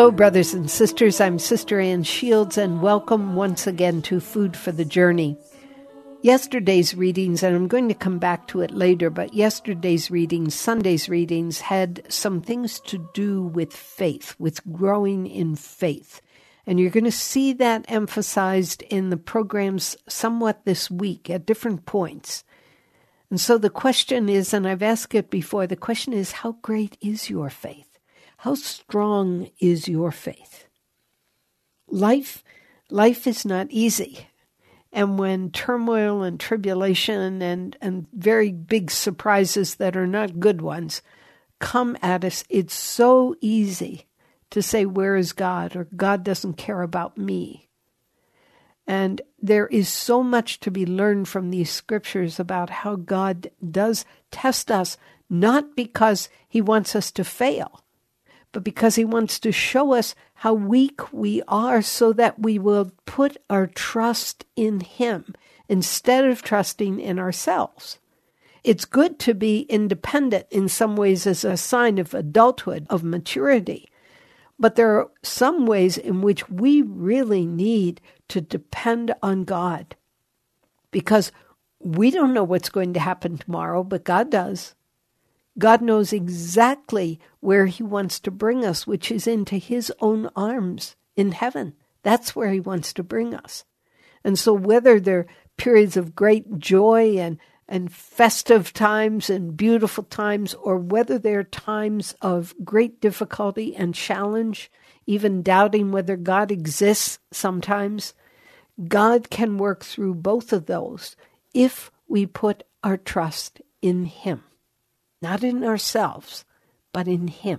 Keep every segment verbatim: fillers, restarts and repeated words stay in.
Hello, brothers and sisters. I'm Sister Ann Shields, and welcome once again to Food for the Journey. Yesterday's readings, and I'm going to come back to it later, but yesterday's readings, Sunday's readings, had some things to do with faith, with growing in faith. And you're going to see that emphasized in the programs somewhat this week at different points. And so the question is, and I've asked it before, the question is, how great is your faith? How strong is your faith? Life, life is not easy. And when turmoil and tribulation and, and very big surprises that are not good ones come at us, it's so easy to say, where is God? Or God doesn't care about me. And there is so much to be learned from these scriptures about how God does test us, not because he wants us to fail, but because he wants to show us how weak we are so that we will put our trust in him instead of trusting in ourselves. It's good to be independent in some ways as a sign of adulthood, of maturity. But there are some ways in which we really need to depend on God, because we don't know what's going to happen tomorrow, but God does. God knows exactly where he wants to bring us, which is into his own arms in heaven. That's where he wants to bring us. And so whether they're periods of great joy and, and festive times and beautiful times, or whether they're times of great difficulty and challenge, even doubting whether God exists sometimes, God can work through both of those if we put our trust in him. Not in ourselves, but in him.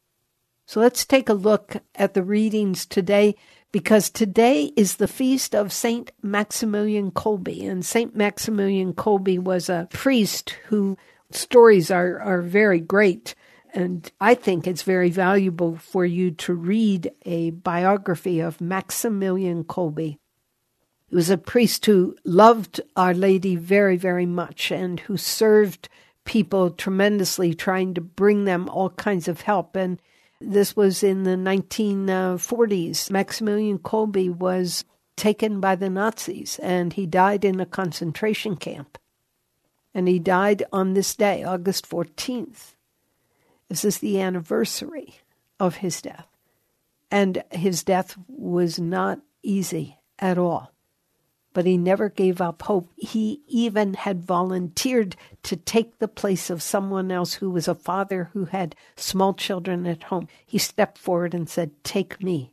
So let's take a look at the readings today, because today is the feast of Saint Maximilian Kolbe. And Saint Maximilian Kolbe was a priest whose stories are, are very great. And I think it's very valuable for you to read a biography of Maximilian Kolbe. He was a priest who loved Our Lady very, very much and who served people tremendously, trying to bring them all kinds of help. And this was in the nineteen forties. Maximilian Kolbe was taken by the Nazis, and he died in a concentration camp. And he died on this day, August fourteenth. This is the anniversary of his death. And his death was not easy at all. But he never gave up hope. He even had volunteered to take the place of someone else who was a father who had small children at home. He stepped forward and said, "Take me."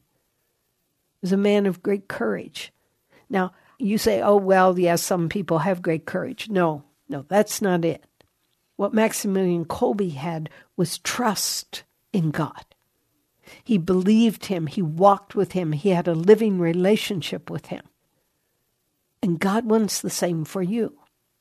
He was a man of great courage. Now, you say, oh, well, yes, some people have great courage. No, no, that's not it. What Maximilian Kolbe had was trust in God. He believed him. He walked with him. He had a living relationship with him. And God wants the same for you.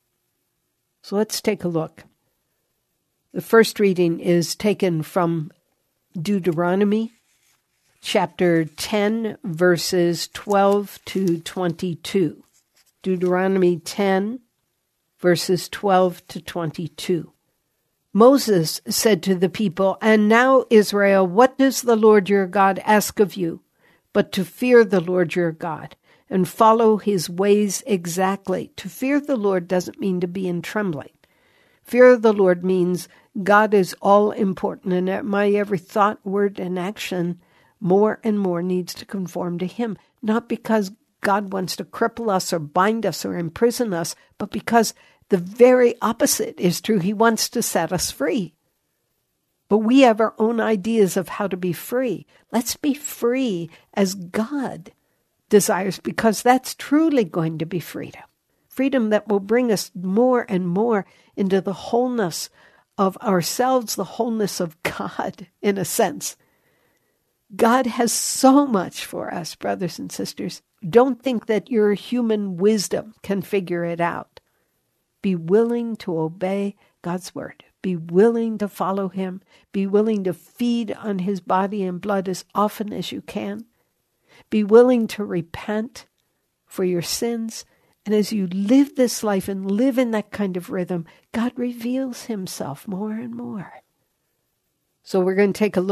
So let's take a look. The first reading is taken from Deuteronomy, chapter ten, verses twelve to twenty-two. Deuteronomy ten, verses twelve to twenty-two. Moses said to the people, "And now, Israel, what does the Lord your God ask of you, but to fear the Lord your God, and follow his ways exactly?" To fear the Lord doesn't mean to be in trembling. Fear of the Lord means God is all important, and that my every thought, word, and action more and more needs to conform to him. Not because God wants to cripple us or bind us or imprison us, but because the very opposite is true. He wants to set us free. But we have our own ideas of how to be free. Let's be free as God desires, because that's truly going to be freedom. Freedom that will bring us more and more into the wholeness of ourselves, the wholeness of God, in a sense. God has so much for us, brothers and sisters. Don't think that your human wisdom can figure it out. Be willing to obey God's word. Be willing to follow him. Be willing to feed on his body and blood as often as you can. Be willing to repent for your sins. And as you live this life and live in that kind of rhythm, God reveals himself more and more. So we're going to take a look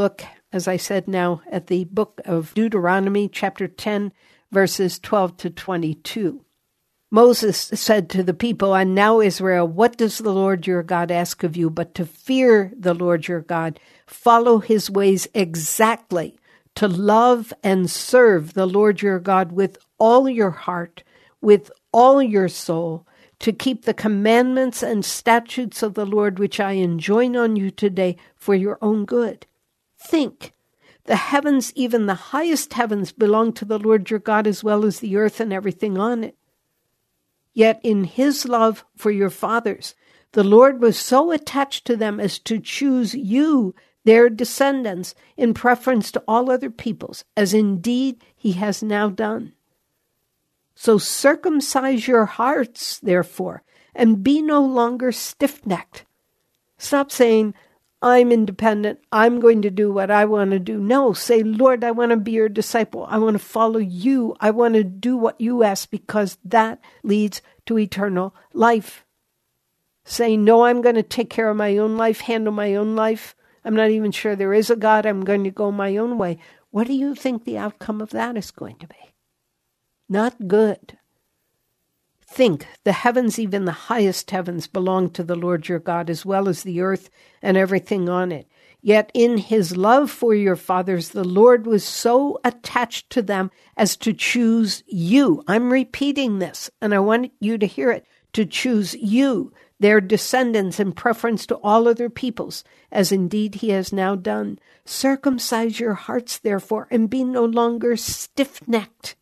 as I said now, at the book of Deuteronomy, chapter ten, verses twelve to twenty-two. Moses said to the people, "And now, Israel, what does the Lord your God ask of you but to fear the Lord your God, follow his ways exactly, to love and serve the Lord your God with all your heart, with all your soul, to keep the commandments and statutes of the Lord which I enjoin on you today for your own good. Think, the heavens, even the highest heavens, belong to the Lord your God as well as the earth and everything on it. Yet in his love for your fathers, the Lord was so attached to them as to choose you, their descendants, in preference to all other peoples, as indeed he has now done. So circumcise your hearts, therefore, and be no longer stiff-necked." Stop saying, "I'm independent, I'm going to do what I want to do." No, say, "Lord, I want to be your disciple. I want to follow you. I want to do what you ask, because that leads to eternal life." Say, "No, I'm going to take care of my own life, handle my own life. I'm not even sure there is a God. I'm going to go my own way." What do you think the outcome of that is going to be? Not good. Think, the heavens, even the highest heavens, belong to the Lord your God, as well as the earth and everything on it. Yet in his love for your fathers, the Lord was so attached to them as to choose you. I'm repeating this, and I want you to hear it. To choose you, their descendants, in preference to all other peoples, as indeed he has now done. Circumcise your hearts, therefore, and be no longer stiff-necked.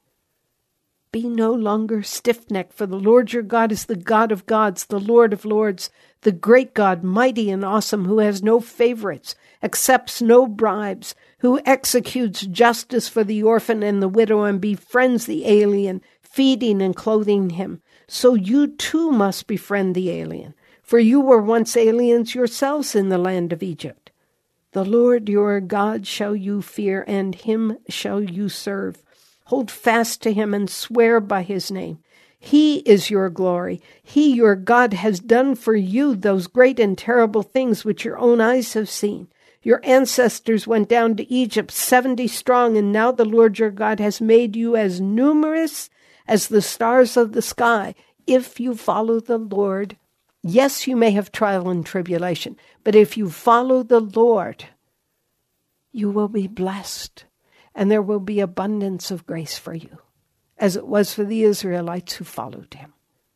Be no longer stiff-necked, for the Lord your God is the God of gods, the Lord of lords, the great God, mighty and awesome, who has no favorites, accepts no bribes, who executes justice for the orphan and the widow and befriends the alien, feeding and clothing him. So you too must befriend the alien, for you were once aliens yourselves in the land of Egypt. The Lord your God shall you fear, and him shall you serve. Hold fast to him and swear by his name. He is your glory. He, your God, has done for you those great and terrible things which your own eyes have seen. Your ancestors went down to Egypt, seventy strong, and now the Lord your God has made you as numerous as the stars of the sky. If you follow the Lord, yes, you may have trial and tribulation, but if you follow the Lord, you will be blessed. And there will be abundance of grace for you, as it was for the Israelites who followed him.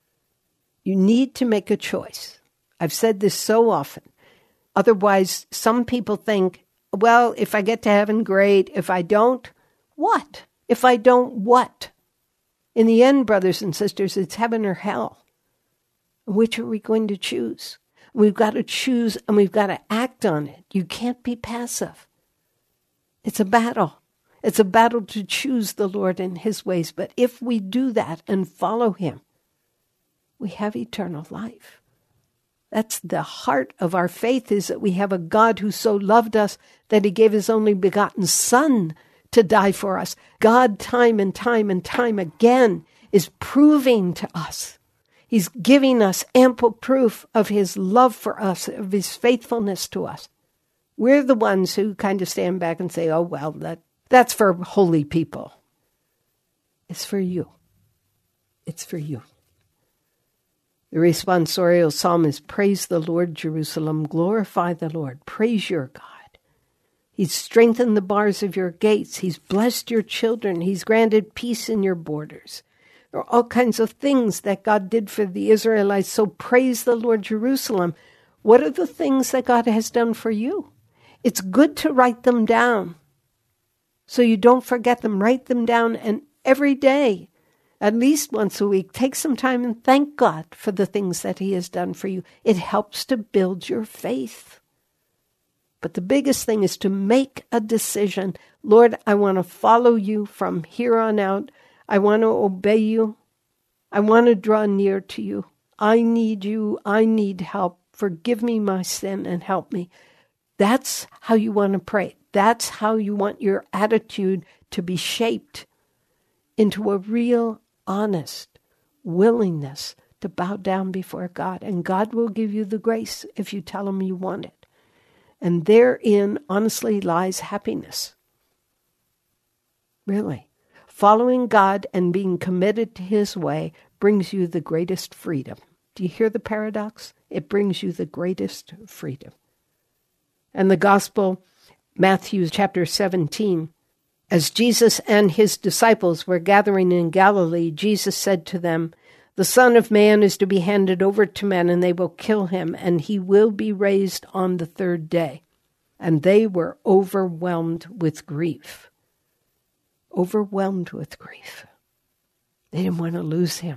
You need to make a choice. I've said this so often. Otherwise, some people think, well, if I get to heaven, great. If I don't, what? If I don't, what? In the end, brothers and sisters, it's heaven or hell. Which are we going to choose? We've got to choose, and we've got to act on it. You can't be passive. It's a battle. It's a battle to choose the Lord and his ways. But if we do that and follow him, we have eternal life. That's the heart of our faith, is that we have a God who so loved us that he gave his only begotten Son to die for us. God, time and time and time again, is proving to us. He's giving us ample proof of his love for us, of his faithfulness to us. We're the ones who kind of stand back and say, oh, well, that That's for holy people. It's for you. It's for you. The responsorial psalm is, praise the Lord, Jerusalem. Glorify the Lord. Praise your God. He's strengthened the bars of your gates. He's blessed your children. He's granted peace in your borders. There are all kinds of things that God did for the Israelites. So praise the Lord, Jerusalem. What are the things that God has done for you? It's good to write them down, so you don't forget them. Write them down, and every day, at least once a week, take some time and thank God for the things that he has done for you. It helps to build your faith. But the biggest thing is to make a decision. Lord, I want to follow you from here on out. I want to obey you. I want to draw near to you. I need you. I need help. Forgive me my sin and help me. That's how you want to pray. That's how you want your attitude to be shaped into a real, honest willingness to bow down before God. And God will give you the grace if you tell him you want it. And therein, honestly, lies happiness. Really. Following God and being committed to his way brings you the greatest freedom. Do you hear the paradox? It brings you the greatest freedom. And the gospel, Matthew chapter seventeen, as Jesus and his disciples were gathering in Galilee, Jesus said to them, "The Son of Man is to be handed over to men, and they will kill him, and he will be raised on the third day." And they were overwhelmed with grief. Overwhelmed with grief. They didn't want to lose him.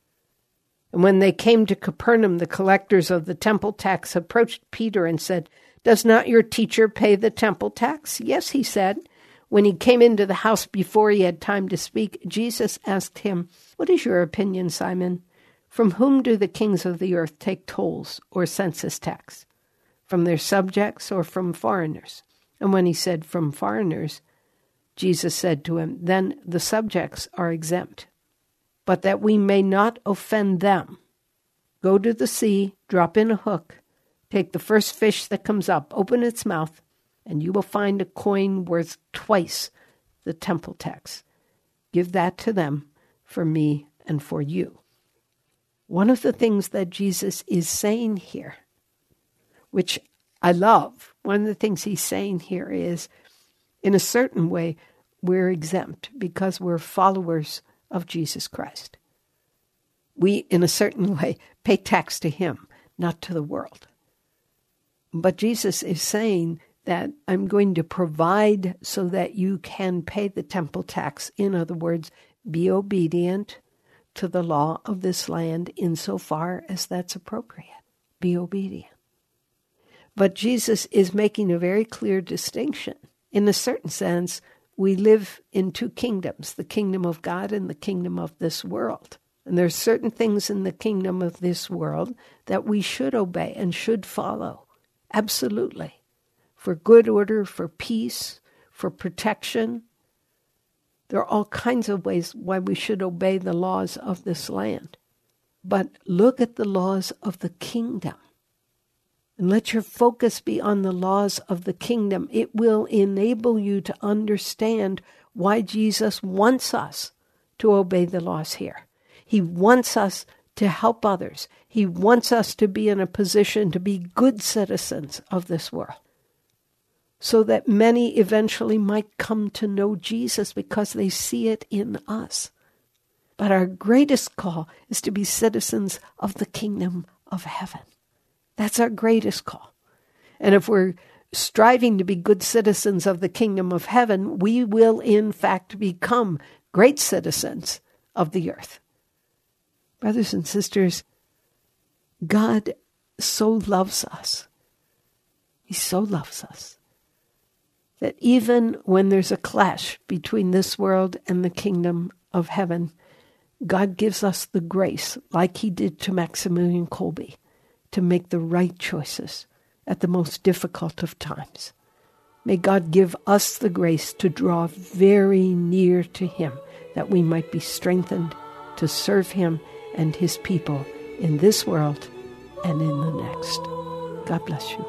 And when they came to Capernaum, the collectors of the temple tax approached Peter and said, "Does not your teacher pay the temple tax?" "Yes," he said. When he came into the house before he had time to speak, Jesus asked him, "What is your opinion, Simon? From whom do the kings of the earth take tolls or census tax? From their subjects or from foreigners?" And when he said, "From foreigners," Jesus said to him, "Then the subjects are exempt. But that we may not offend them, go to the sea, drop in a hook, take the first fish that comes up, open its mouth, and you will find a coin worth twice the temple tax. Give that to them for me and for you." One of the things that Jesus is saying here, which I love, one of the things he's saying here is, in a certain way, we're exempt because we're followers of Jesus Christ. We, in a certain way, pay tax to him, not to the world. But Jesus is saying that I'm going to provide so that you can pay the temple tax. In other words, be obedient to the law of this land insofar as that's appropriate. Be obedient. But Jesus is making a very clear distinction. In a certain sense, we live in two kingdoms, the kingdom of God and the kingdom of this world. And there are certain things in the kingdom of this world that we should obey and should follow. Absolutely. For good order, for peace, for protection. There are all kinds of ways why we should obey the laws of this land. But look at the laws of the kingdom. And let your focus be on the laws of the kingdom. It will enable you to understand why Jesus wants us to obey the laws here. He wants us to help others. He wants us to be in a position to be good citizens of this world, so that many eventually might come to know Jesus because they see it in us. But our greatest call is to be citizens of the kingdom of heaven. That's our greatest call. And if we're striving to be good citizens of the kingdom of heaven, we will in fact become great citizens of the earth. Brothers and sisters, God so loves us. He so loves us that even when there's a clash between this world and the kingdom of heaven, God gives us the grace, like he did to Maximilian Kolbe, to make the right choices at the most difficult of times. May God give us the grace to draw very near to him, that we might be strengthened to serve him and his people in this world and in the next. God bless you.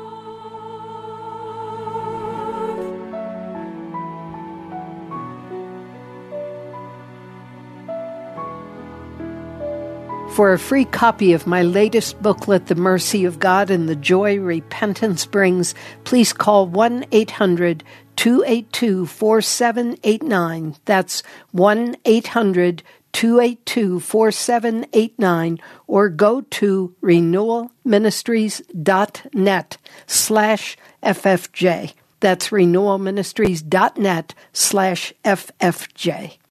For a free copy of my latest booklet, The Mercy of God and the Joy Repentance Brings, please call one eight hundred two eight two four seven eight nine. That's one eight hundred two eight two four seven eight nine, or go to renewalministries.net slash FFJ. That's renewalministries.net slash FFJ.